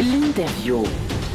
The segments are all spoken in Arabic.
الانترفيو.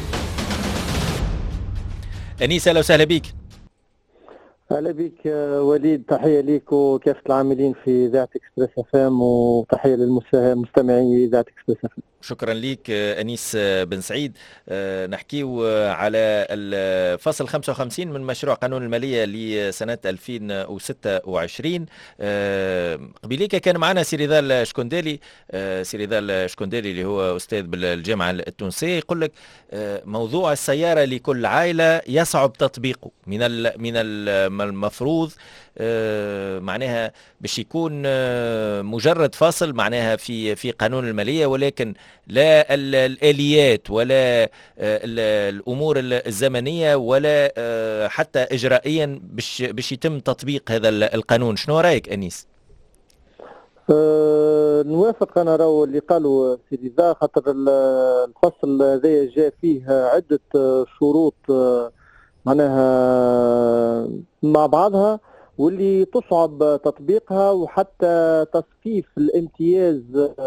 أنيس، أهلا وسهلا بك. هلا بك وليد، تحية ليك وكافة العاملين في إذاعة إكسبريس اف ام، وتحية للمستمعي إذاعة إكسبريس اف ام. شكرا لك أنيس بن سعيد. نحكيو على الفصل 55 من مشروع قانون المالية لسنة 2026. قبيليك كان معنا سيريذال شكوندالي. سيريذال شكوندالي اللي هو أستاذ بالجامعة التونسية، يقول لك موضوع السيارة لكل عائلة يصعب تطبيقه. من المفروض معناها باش يكون مجرد فصل معناها في قانون المالية، ولكن لا الآليات ولا الأمور الزمنية ولا حتى إجرائيا باش يتم تطبيق هذا القانون. شنو رأيك أنيس؟ نوافق أنا راهو اللي قالوا سيدي ذا، خاطر الفصل هذا جاء فيه عدة شروط معناها مع بعضها، واللي تصعب تطبيقها، وحتى تصفيف الامتياز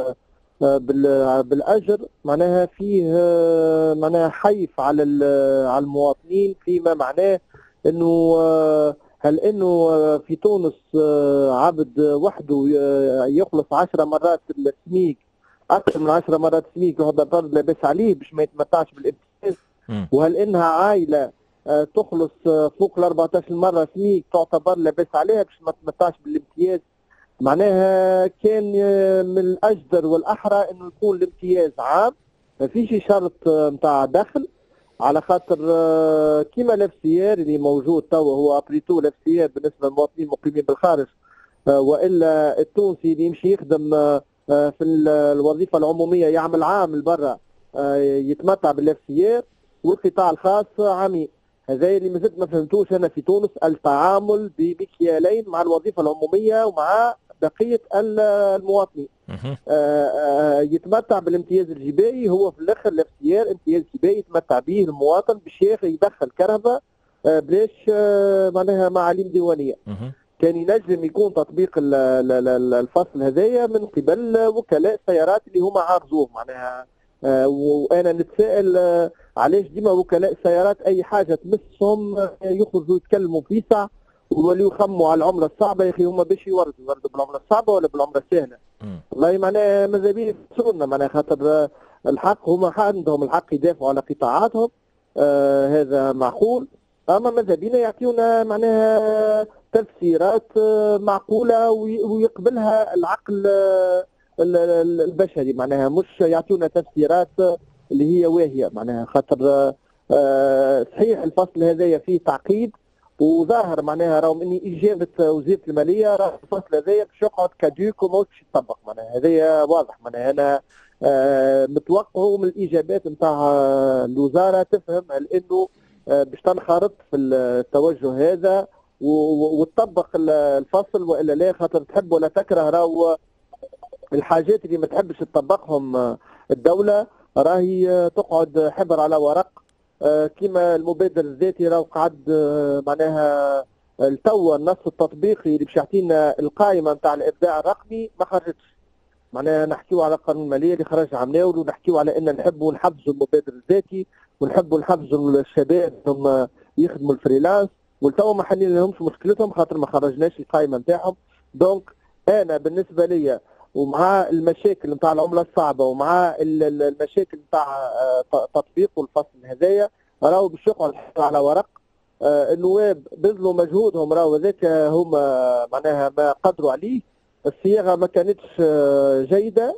بالاجر معناها فيه معناها حيف على المواطنين، فيما معناه انه هل انه في تونس عبد وحده يخلص 10 مرات السميك، اكثر من 10 مرات السميك، يعتبر لاباس عليه باش ما يتمتعش بالامتياز؟ وهل انها عائله تخلص فوق ال 14 مره سميك تعتبر لاباس عليها باش ما تتمتعش بالامتياز؟ معناها كان من الاجدر والاحرى انه يكون الامتياز عام، ما فيش شرط نتاع دخل، على خاطر كيما الاف اللي موجود توا هو ابريتو الاف بالنسبه للمواطنين المقيمين بالخارج، والا التونسي اللي يمشي يخدم في الوظيفه العموميه يعمل عام لبرا يتمتع بالاف، والقطاع الخاص عامين. هذا اللي مازلت ما فهمتوش انا في تونس، التعامل بمكيالين مع الوظيفه العموميه ومع بقيه المواطنين. يتمتع بالامتياز الجبائي، هو في الاخر الاختيار امتياز جبائي يتمتع به المواطن باش يدخل كهرباء بلاش معناها معاليم ديوانيه. كان ينجم يكون تطبيق الفصل هذايا من قبل وكلاء السيارات اللي هما عارضوه معناها. وانا نتساءل علاش ديما وكلاء السيارات اي حاجه تمسهم يخرجوا يتكلموا فيسع ويوليو يخموا على العمله الصعبه. يا اخي هما باش يوردوا بالعمله الصعبه ولا بالعمله السهله؟ والله معناها ماذا بيا يفسرونا معناها، خاطر الحق هما عندهم الحق يدافعوا على قطاعاتهم، هذا معقول، اما ماذا بينا يعطيونا معناها تفسيرات معقوله ويقبلها العقل البشري، معناها مش يعطيونا تفسيرات اللي هي واهيه معناها. خاطر صحيح الفصل هذايا فيه تعقيد، وظاهر معناها راهم اني اجابه وزيره الماليه راه الفصل هذايا باش يقعد كادوك وما باش يطبق معناها، هذايا واضح معناها. انا متوقع من الاجابات نتاع الوزاره تفهم هل انه باش تنخرط في التوجه هذا وتطبق الفصل والا لا، خاطر تحب ولا تكره راهو الحاجات اللي ما تحبش تطبقهم الدوله راهي تقعد حبر على ورق. كما المبادر الذاتي راه قعد معناها التوا النص التطبيقي اللي باش يعطينا القائمه نتاع الابداع الرقمي ما خرجتش. معناها نحكيو على قانون الماليه اللي خرج عمناول، ونحكيو على ان نحبوا نحفزوا المبادر الذاتي ونحبوا نحفزوا الشباب انهم يخدموا الفريلانس، والتوا ما حلينا لهمش مشكلتهم خاطر ما خرجناش القائمه نتاعهم. دونك انا بالنسبه لي ومع المشاكل نتاع العمله الصعبه ومع المشاكل نتاع تطبيق الفصل هذايا راهو باش يقعد على ورق. النواب بذلوا مجهودهم، راهو هذاك هما معناها ما قدروا عليه. الصياغه ما كانتش جيده،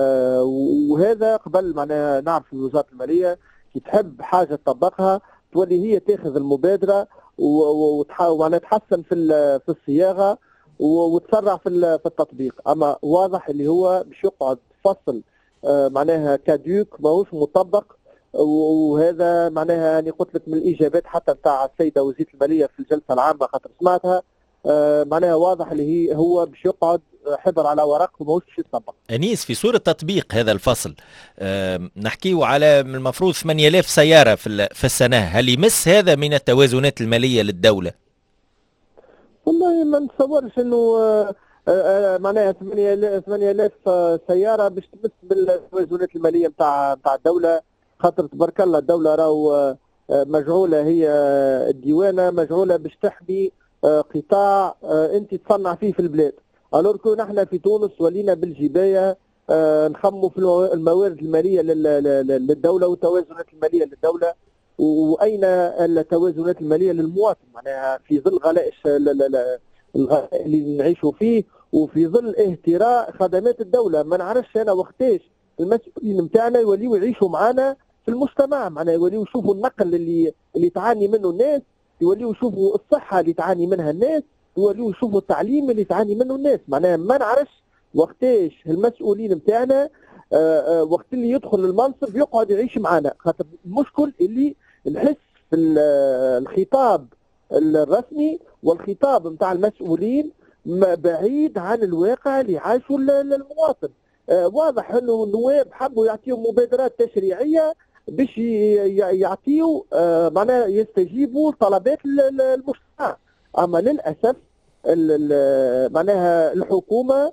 وهذا قبل معناها نعرف وزاره الماليه كي تحب حاجه تطبقها تولي هي تاخذ المبادره وتحاول معناها تحسن في الصياغه وتسرع في التطبيق. اما واضح اللي هو باش يقعد فصل معناها كادوك ماهوش مطبق، وهذا معناها انا قلت لك من الاجابات حتى نتاع السيده وزيره الماليه في الجلسه العامه خاطر سمعتها، معناها واضح اللي هو باش يقعد حبر على ورق وماهوش باش يطبق. أنيس، في صورة تطبيق هذا الفصل نحكيه على المفروض 8000 سيارة في السنة، هل يمس هذا من التوازنات المالية للدولة؟ والله ما نتصورش انه معناها 8000 سياره باش تمس بالتوازنات الماليه نتاع الدوله، خاطر تبارك الله الدوله راهو مجعوله، هي الديوانه مجعوله باش تحمي قطاع انت تصنع فيه في البلاد. الور كون احنا في تونس ولينا بالجبايه نخموا في الموارد الماليه للدوله والتوازنات الماليه للدوله، واين التوازنات الماليه للمواطن؟ معناها في ظل غلاء الغلاء اللي نعيشوا فيه، وفي ظل اهتراء خدمات الدوله. ما نعرفش انا وقتاش المسؤولين نتاعنا يوليوا يعيشوا معنا في المجتمع، معناها يوليوا يشوفوا النقل اللي تعاني منه الناس، يوليوا يشوفوا الصحه اللي تعاني منها الناس، يوليوا يشوفوا التعليم اللي تعاني منه الناس. معناها ما نعرفش وقتاش المسؤولين نتاعنا وقت اللي يدخل المنصب يقعد يعيش معنا. خاطر المشكل اللي نحس في الخطاب الرسمي والخطاب نتاع المسؤولين بعيد عن الواقع اللي عايشه المواطن. واضح انه النواب حبوا يعطيهم مبادرات تشريعيه باش يعطيوا معناها يستجيبوا طلبات المجتمع، اما للاسف معناها الحكومه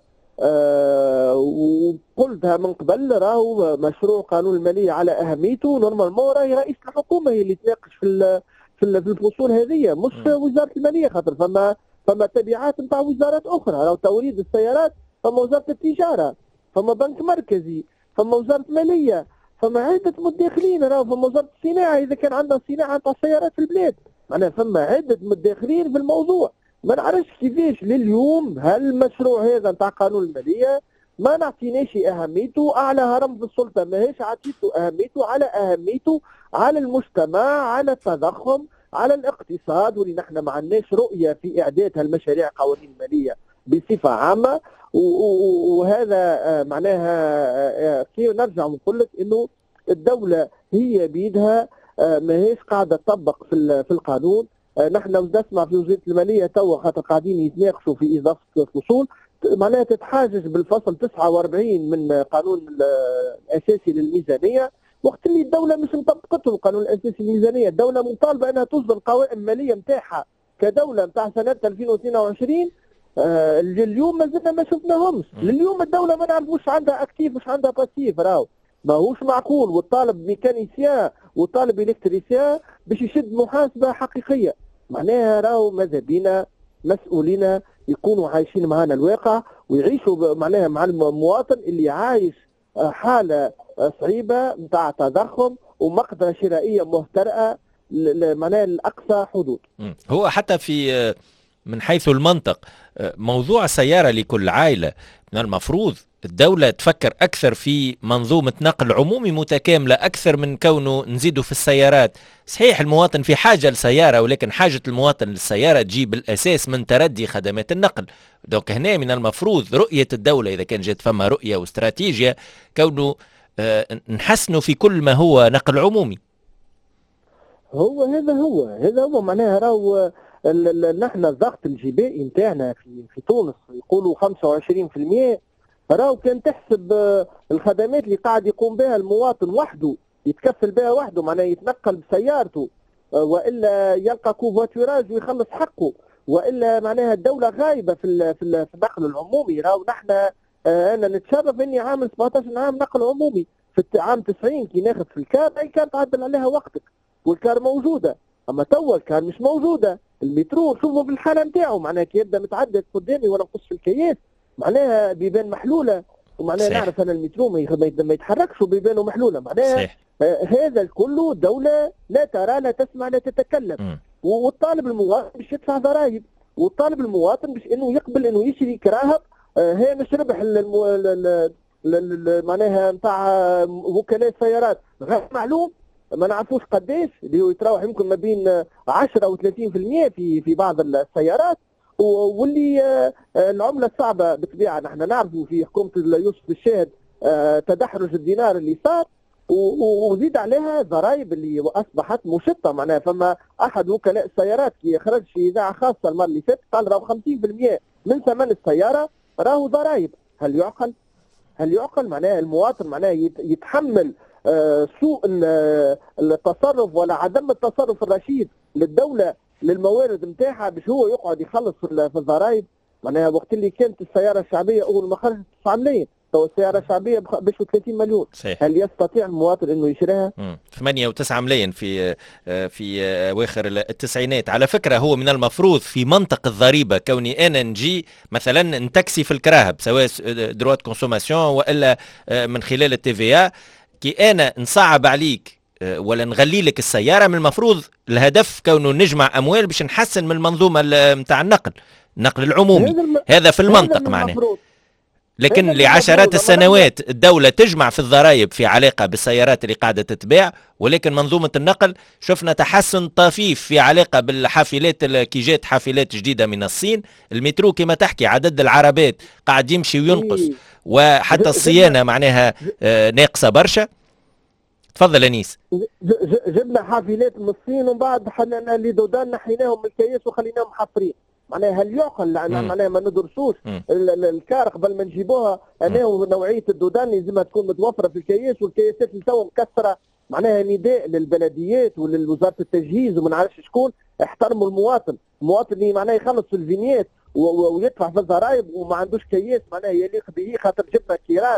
وقلتها من قبل راهو مشروع قانون الماليه على اهميته نورمالمون راهي رئيس الحكومه هي اللي تناقش في الفصول هذه، مش وزاره الماليه. خاطر فما تبعات نتاع وزارات اخرى، راهو توريد السيارات فما وزاره التجاره، فما بنك مركزي، فما وزاره ماليه، فما عده متداخلين، راهو فما وزاره الصناعه اذا كان عندنا صناعه نتاع السيارات في البلاد. معناها فما عده متداخلين في الموضوع. ما نعرفش كيفاش لليوم هالمشروع هذا نتاع قانون الماليه ما نعطيناش اهميته، اعلى هرم في السلطه ماهيش عطيته اهميته على اهميته على المجتمع، على التضخم، على الاقتصاد، واللي نحن ما عندناش رؤيه في اعداد هالمشاريع قوانين الماليه بصفه عامه. وهذا معناها كي نرجع ونقول لك انه الدوله هي بيدها ماهيش قاعده تطبق في القانون. نحن نسمع في وزاره الماليه توا خاطر قاعدين يتناقشوا في اضافه فصول معناها تتحاجز بالفصل 49 من قانون الاساسي للميزانيه، وقت اللي الدوله مش مطبقته القانون الاساسي للميزانيه. الدوله مطالبه انها تصدر قوائم ماليه نتاعها كدوله نتاع سنه 2022. لليوم ما زلنا ما شفناهمش. لليوم الدوله ما نعرف واش عندها اكتيف واش عندها باسيف، راهو ماهوش معقول. والطالب ميكانيسيان والطالب الكتريسيان باش يشد محاسبه حقيقيه. معناها راهو ماذا بينا مسؤولين يكونوا عايشين معنا الواقع ويعيشوا معناها مع المواطن اللي عايش حاله صعيبه نتاع تضخم ومقدره شرائيه مهترئه معناها لاقصى حدود. هو حتى في من حيث المنطق موضوع سيارة لكل عائلة، من المفروض الدولة تفكر أكثر في منظومة نقل عمومي متكاملة أكثر من كونه نزيدوا في السيارات. صحيح المواطن في حاجة لسيارة، ولكن حاجة المواطن للسيارة تجيب الأساس من تردي خدمات النقل. دوك هنا من المفروض رؤية الدولة إذا كان جات فما رؤية واستراتيجية كونه نحسنوا في كل ما هو نقل عمومي. هذا هو معناها راهو نحن الضغط الجبائي نتاعنا في تونس يقولوا 25%. راهو كان تحسب الخدمات اللي قاعد يقوم بها المواطن وحده يتكفل بها وحده، معناها يتنقل بسيارته والا يلقى كوفاتوراج ويخلص حقه، والا معناها الدوله غايبه في النقل العمومي. راهو نحن انا نتشرف اني عام 17 عام نقل عمومي. في عام 90 كي ناخذ في الكار اي كان تعدل عليها وقتك والكار موجوده، اما توا الكار مش موجوده. المترو شوفوا في الحاله نتاعو معناها كي يبدا متعدد قدامي وانا نقص في الكياس معناها بيبان محلوله، ومعناها نعرف ان المترو ما يتحركش وبيبانوا محلوله. معناها هذا الكل دوله لا ترى لا تسمع لا تتكلم. والطالب المواطن باش يدفع ضرائب، والطالب المواطن باش انه يقبل انه يشري كراهب هامش ربح معناها نتاع وكلاء السيارات غير معلوم، ما نعرفوش قداش، اللي هو يتراوح يمكن ما بين 10 و 30% في بعض السيارات. واللي العمله الصعبه بالطبيعه نحن نعرفوا في حكومه يوسف الشاهد تدحرج الدينار اللي صار، وزيد عليها ضرائب اللي اصبحت مشطه. معناها فما احد وكلاء السيارات كي خرج في اذاعه خاصه المره اللي فاتت قال راهو 50% من ثمن السياره راهو ضرائب. هل يعقل؟ معناها المواطن معناها يتحمل سوء التصرف ولا عدم التصرف الرشيد للدوله للموارد نتاعها باش هو يقعد يخلص في الضرائب. معناها وقت اللي كانت السياره الشعبيه اول ما خرجت 9 ملايين تو السياره شعبيه ب 30 مليون. صحيح. هل يستطيع المواطن انه يشتريها؟ 8 و9 ملايين في اواخر التسعينات. على فكره هو من المفروض في منطق الضريبه كوني انا نجي مثلا نتاكسي في الكراهب سواء دروات كونسوماسيون والا من خلال التي في كي انا نصعب عليك ولا نغلي لك السياره، من المفروض الهدف كونه نجمع اموال باش نحسن من المنظومه نتاع النقل العمومي. هذا في المنطق معناه. لكن لعشرات السنوات الدولة تجمع في الضرائب في علاقة بالسيارات اللي قاعدة تتباع، ولكن منظومة النقل شفنا تحسن طفيف في علاقة بالحافلات كي جات حافلات جديدة من الصين. المترو كما تحكي عدد العربات قاعد يمشي وينقص، وحتى الصيانة معناها ناقصة برشا. تفضل انيس. جبنا حافلات من الصين ومن بعد حنا اللي دودان نحيناهم من الكياس وخليناهم حفرين. معناها هل يعقل معناها ما ندرسوش الكار قبل ما نجيبوها؟ انا ونوعيه الدودان لازمها تكون متوفره في الكياس، والكياسات اللي تو مكسره. معناها نداء للبلديات ولوزاره التجهيز وما نعرفش شكون، احترموا المواطن اللي معناها يخلص في الفينيات ويدفع في الضرائب وما عندوش كياس معناها يليق به، خاطر جبنا كيران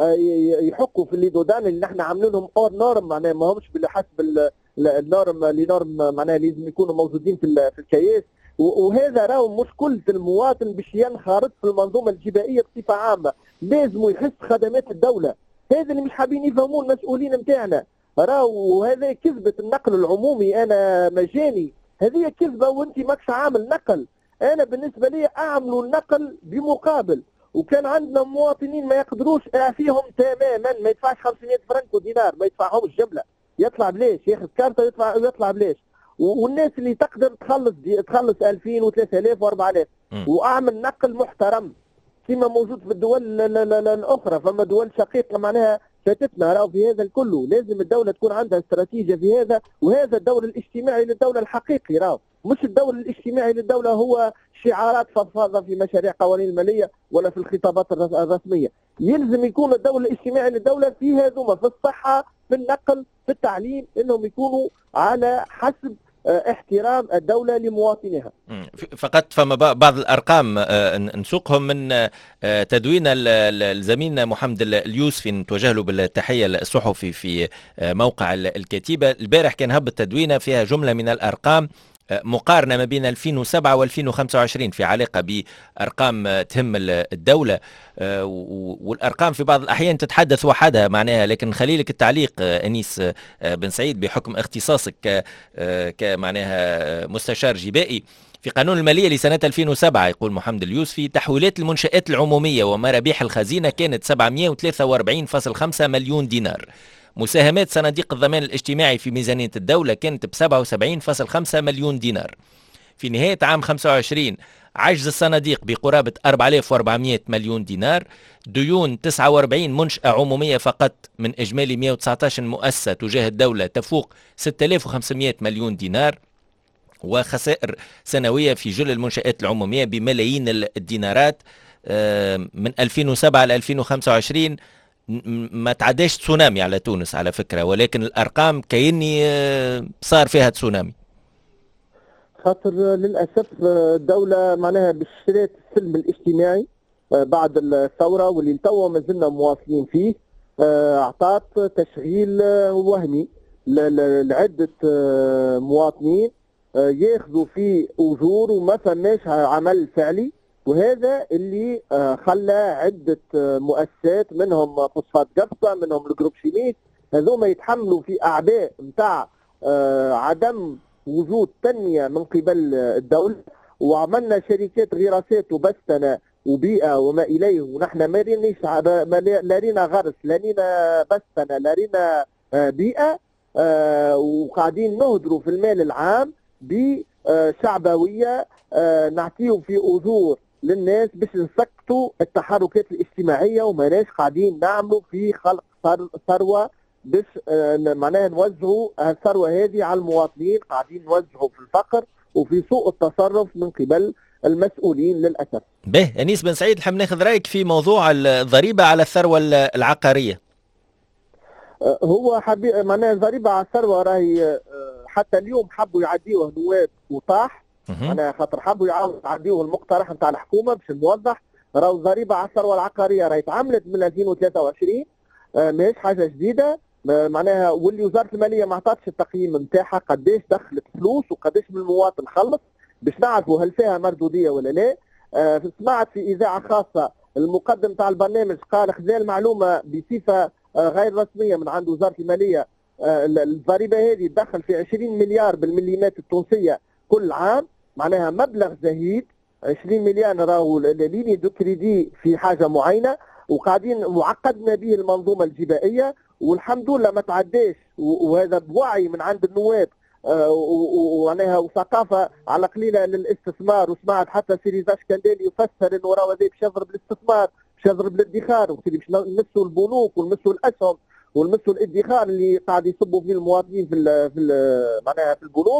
يحكوا في اللي دودان اللي نحن عاملينهم اور نورم، معناها ما همش بحسب النورم اللي نورم معناها لازم يكونوا موجودين في الكياس. وهذا راهو مشكلة المواطن باش ينخرط في المنظومة الجبائية بصفة عامة، لازم يحس خدمات الدولة. هذا اللي مش حابين يفهمون المسؤولين نتاعنا. راهو هذا كذبة النقل العمومي، أنا مجاني، هذه كذبة وأنت ماكش عامل نقل. أنا بالنسبة لي أعملوا النقل بمقابل، وكان عندنا مواطنين ما يقدروش فيهم تماما ما يدفعش 500 فرنك ودينار، ما يدفعهمش جملة، يطلع بلاش، ياخذ كارته يطلع بلاش. والناس اللي تقدر تخلص 2000 و3000 و4000 واعمل نقل محترم كما موجود في الدول الاخرى. فما دول شقيقه معناها فاتتنا. راهو في هذا الكل لازم الدوله تكون عندها استراتيجيه في هذا، وهذا الدور الاجتماعي للدوله الحقيقي. راهو مش الدور الاجتماعي للدوله هو شعارات فضفاضه في مشاريع قوانين الماليه ولا في الخطابات الرسميه. يلزم يكون الدور الاجتماعي للدوله في هذوما، في الصحه، في النقل، في التعليم، انهم يكونوا على حسب احترام الدولة لمواطنيها. فقط فما بعض الأرقام نسوقهم من تدوين الزميل محمد اليوسفي، نتوجه له بالتحية الصحفي في موقع الكتيبة. البارح كان هبط تدوينة فيها جملة من الأرقام مقارنة ما بين 2007 و2025 في علاقة بأرقام تهم الدولة، والأرقام في بعض الأحيان تتحدث وحدها معناها. لكن خلي لك التعليق أنيس بن سعيد بحكم اختصاصك كمعناها مستشار جبائي. في قانون المالية لسنة 2007 يقول محمد اليوسفي: تحويلات المنشآت العمومية ومرابيح الخزينة كانت 743.5 مليون دينار. مساهمات صناديق الضمان الاجتماعي في ميزانية الدولة كانت ب 77.5 مليون دينار. في نهاية عام 25 عجز الصناديق بقرابة 4400 مليون دينار. ديون 49 منشأة عمومية فقط من إجمالي 119 مؤسسة تجاه الدولة تفوق 6500 مليون دينار. وخسائر سنوية في جل المنشآت العمومية بملايين الدينارات. من 2007 ل 2025 ما تعداش تسونامي على تونس على فكرة، ولكن الأرقام كأني صار فيها تسونامي. خاطر للأسف الدولة معناها باشتريت السلم الاجتماعي بعد الثورة واللي توا ما زلنا مواصلين فيه، أعطت تشغيل وهمي لعدة مواطنين ياخذوا فيه أجور وما فماش عمل فعلي. وهذا اللي خلى عدة مؤسسات منهم فوسفات قبصة منهم الجروب شيميك هذوما يتحملوا في أعباء نتاع عدم وجود تنمية من قبل الدولة. وعملنا شركات غراسات وبستنة وبيئة وما إليه، ونحن ما رينا غرس، لا رينا بستنة، لا رينا بيئة، وقاعدين نهدروا في المال العام بشعبوية نعطيه في أجور للناس باش نسكتوا التحركات الاجتماعية، وماناش قاعدين نعملوا في خلق ثروة باش معناها نوزعوا الثروة هذه على المواطنين. قاعدين نوزعوا في الفقر وفي سوء التصرف من قبل المسؤولين للأسف. به أنيس بن سعيد، نحب ناخذ رأيك في موضوع الضريبة على الثروة العقارية. هو معناها الضريبة على الثروة راهي حتى اليوم حبوا يعديوه نواب وطاح، أنا خاطر حبوا يعاودوا يعديوه المقترح نتاع الحكومة باش نوضح. راهو الضريبه على الثروه العقاريه راهي اتعملت من 2023، ماهيش حاجه جديده. معناها واللي وزاره الماليه ما عطاتش التقييم نتاعها قداش دخلت فلوس وقداش من المواطن خلص باش نعرفوا هل فيها مردوديه ولا لا. سمعت في اذاعه خاصه المقدم تاع البرنامج قال خذا المعلومه بصفه غير رسميه من عند وزاره الماليه. الضريبه هذه تدخل في 20 مليار بالمليمات التونسيه كل عام، معناها مبلغ زهيد. 20 مليار راهو ليني دو كريدي في حاجه معينه، وقاعدين وعقدنا به المنظومه الجبائيه والحمد لله ما تعداش، وهذا بوعي من عند النواب ومعناها وثقافه على قليله للاستثمار. وسمعت حتى سيريزا شكندالي يفسر انه راهو هذا باش يضرب الاستثمار، باش يضرب الادخار، باش نمسوا البنوك ونمسوا الاسهم ونمسوا الادخار اللي قاعد يصبوا فيه المواطنين معناها في البنوك.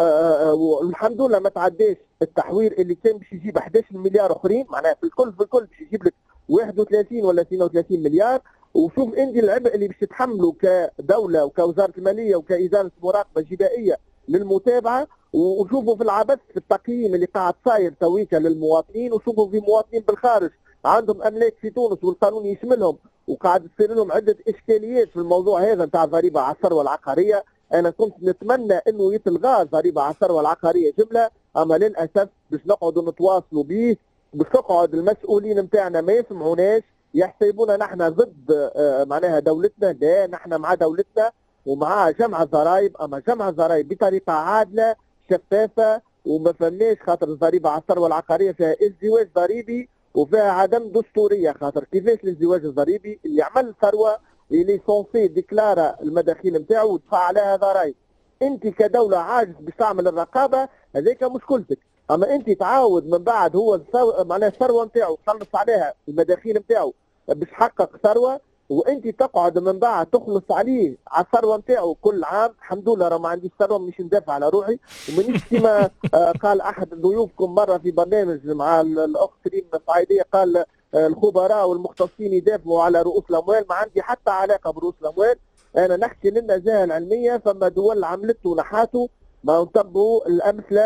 والحمد لله ما تعداش التحوير اللي كان باش يجيب 11 مليار اخرين، معناها في الكل باش يجيب لك 31 ولا 32 مليار. وشوف انت العبء اللي باش تتحمله كدوله وكوزاره الماليه وكاداره مراقبه جبائيه للمتابعه. وشوفوا في العبث في التقييم اللي قاعد صاير تويكا للمواطنين، وشوفوا في مواطنين بالخارج عندهم املاك في تونس والقانون يشملهم، وقاعد تصير لهم عده اشكاليات في الموضوع هذا نتاع الضريبه على الثروه العقاريه. انا كنت نتمنى انه يتلغى الضريبه على الثروه العقاريه جمله، اما للاسف باش نقعدوا نتواصلوا به، باش تقعد المسؤولين نتاعنا ما يسمعوناش، يحسبونا نحن ضد معناها دولتنا. لا، نحن مع دولتنا ومع جمع الضرائب، اما جمع الضرائب بطريقه عادله شفافه، وما فماش خاطر الضريبه على الثروه العقاريه فيها ازدواج ضريبي وفيها عدم دستوريه. خاطر كيفاش الازدواج الضريبي اللي عمل ثروه اللي سونسي ديكلارا المداخيل نتاعو ودفع عليها ضرائب، انت كدوله عاجز باش تعمل الرقابه، هذيك مشكلتك. اما انت تعاود من بعد هو معناها الثروه نتاعو تخلص عليها المداخيل نتاعو باش يحقق ثروه، وانت تقعد من بعد تخلص عليه على الثروه نتاعو كل عام. الحمد لله راه ما عنديش ثروه مش ندافع على روحي، ومانيش كما قال احد ضيوفكم مره في برنامج مع الاخت ريم الصعيديه، قال الخبراء والمختصين يدافعوا على رؤوس الاموال. ما عندي حتى علاقه برؤوس الاموال، انا نحكي للنزاهه العلميه. فما دول عملته ونحاته ما نتبعوا الامثله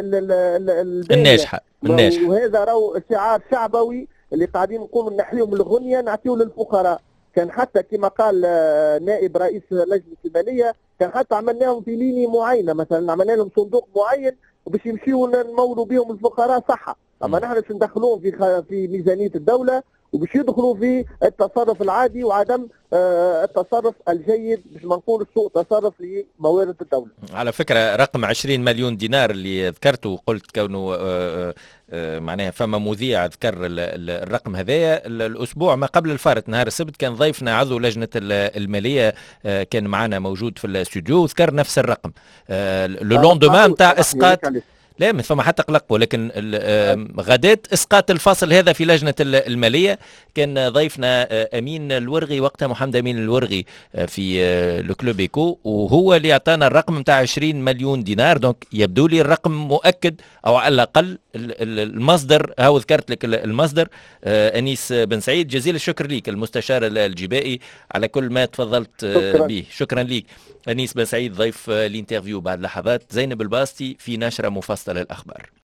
الناجحه. وهذا راهو شعار شعبوي اللي قاعدين نقولوا نحيوا من الغنيه نعطيوه للفقراء. كان حتى كما قال نائب رئيس لجنه الماليه، كان حتى عملناهم في ليني معينه، مثلا عملنا لهم صندوق معين وباش يمشيوا نمولوا بهم الفقراء صحه. اما نحن باش ندخلوهم في ميزانيه الدوله وباش يدخلوا في التصرف العادي وعدم التصرف الجيد، باش ما نقول سوء تصرف لموارد الدوله. على فكره رقم 20 مليون دينار اللي ذكرته وقلت كونه معناها فما مذيع ذكر الرقم هذايا الاسبوع ما قبل الفارط نهار السبت، كان ضيفنا عضو لجنه الماليه كان معنا موجود في الاستوديو وذكر نفس الرقم. لو لوندومان نتاع اسقاط، لا ما فما حتى قلق، ولكن غداة اسقاط الفصل هذا في لجنه الماليه كان ضيفنا امين الورغي وقتها، محمد امين الورغي في لو كلوب ايكو، وهو اللي اعطانا الرقم نتاع 20 مليون دينار. دونك يبدو لي الرقم مؤكد، او على الاقل المصدر هاو ذكرت لك المصدر. انيس بن سعيد، جزيل الشكر ليك المستشار الجبائي على كل ما تفضلت به. شكرا ليك انيس بن سعيد ضيف الانترفيو. بعد لحظات زينب الباسطي في نشرة مفصلة للأخبار.